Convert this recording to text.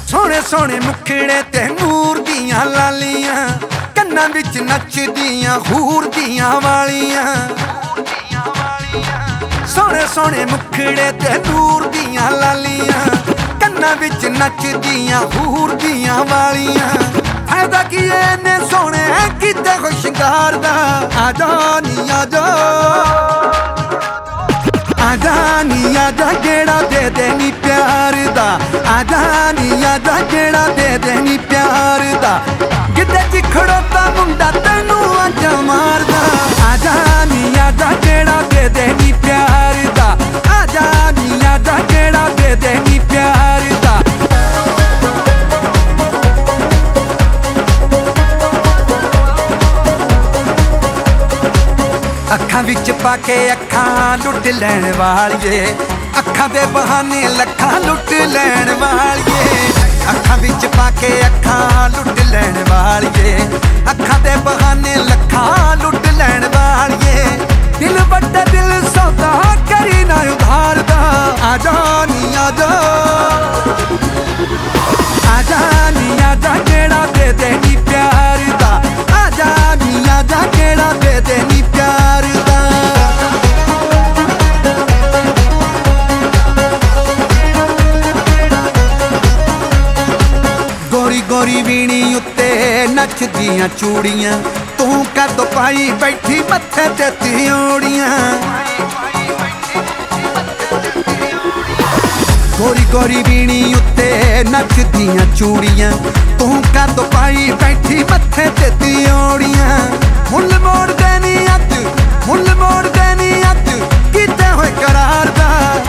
सोहने सोहने मुखड़े ते नूर दियां लालियां, कन्नां विच नचदियां हूर दियां वालियां। सोहने सोहने मुखड़े ते नूर दियां लालियां, कन्नां विच नचदियां हूर दियां वालियां। फायदा की इन्ने सोहने कीते हो शिंगार दा। आजा नी आजा, आजा नी आजा गेड़ा दे दे नी प्यार दा। आजा नी आजा गेड़ा दे दे नी प्यार दा। गिद्दे च खड़ोता मुंडा तैनू आजा मारदा। आजा नी आजा गेड़ा दे दे नी प्यार दा। आजा नी आजा गेड़ा दे दे नी प्यार दा। अखां विच पाके अखां लुट लैण वालिए, अखां दे बहाने लखां लुट लैण वालिए। अखां विच पाके अखां लुट लैण वालिए, अखां दे बहाने लखां लुट लैण वालिए। दिल बड्डे दिल सौदा करी ना उधार दा। आजा नी आजा, आजा नी आजा गेड़ा दे दे नी प्यार दा। आजा नी आजा गेड़ा दे दे नी प्यार दा। गोरी गोरी वीणी उत्ते नचदियां चूड़ियां, तू कद पाई बैठी मत्थे ते त्रियोड़ियां। गोरी गोरी वीणी उत्ते नचदियां चूड़ियां, तू कद पाई बैठी मत्थे ते त्रियोड़ियां। मुल मोड़ देनी अज, मुल मोड़ देनी अज कीते होए करार दा।